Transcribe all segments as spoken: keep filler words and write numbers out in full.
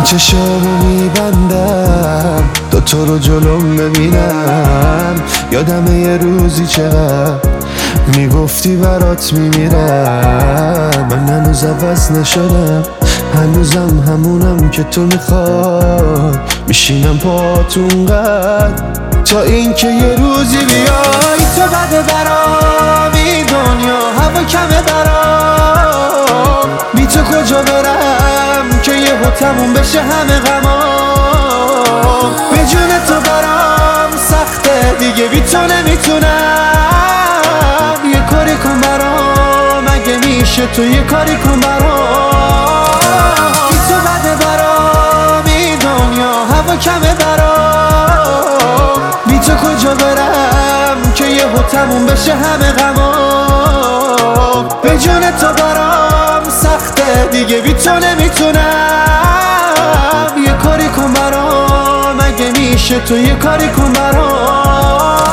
چشامو میبندم تا تو رو جلوم ببینم. یادم یه روزی چقدر میگفتی برات میمیرم. من هنوز عوض نشدم، هنوزم همونم که تو میخوای. میشینم پاتون قد تا اینکه یه روزی بیای. تو بده برام این دنیا، هوا کمه برام. بی تو کجا برم که یه تموم بشه همه غمام. به جون تو برام سخته دیگه، بی تو نمیتونم. یه کاری کن برام اگه میشه، تو یه کاری کن برام. بی تو بده برام این دنیا، هوا کمه برام. بی تو کجا برم که یه تموم بشه همه غمام. به جون تو برام سخته دیگه، بی تو نمیتونم. یه کاری کن برام اگه میشه، تو یه کاری کن برام.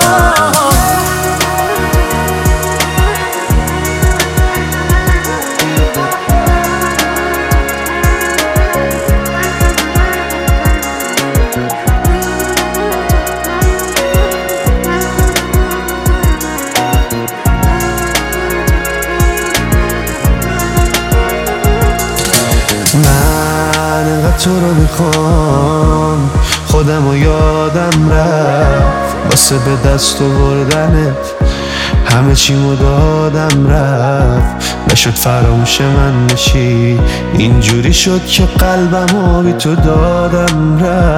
من انقدر تو رو میخوام، خودم و یادم رفت. واسه به دست آوردنت همه چیمو دادم رفت. نشد فراموش من بشی، اینجوری شد که قلبمو بی تو دادم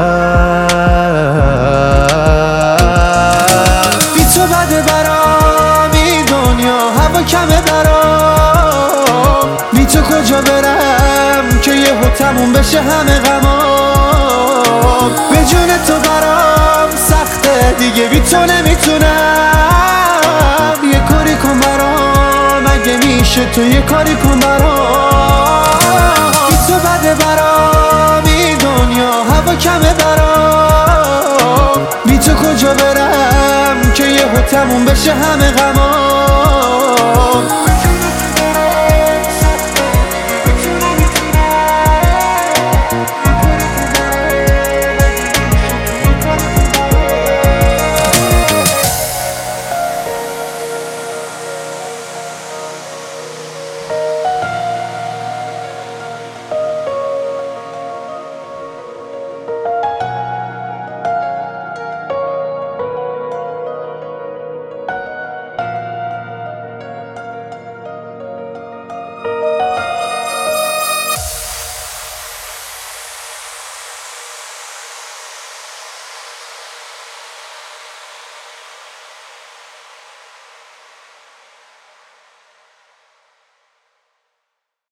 رفت. بی تو بده برام این دنیا، هوا کمه برام. بی تو کجا برم که یه تموم بشه همه غمام. به جون تو برام سخته دیگه، بی تو نمیتونم. یه کاری کن برام اگه میشه، تو یه کاری کن برام. بی تو بده برام این دنیا، هوا کمه برام. بی تو کجا برم که یه تموم بشه همه غمام.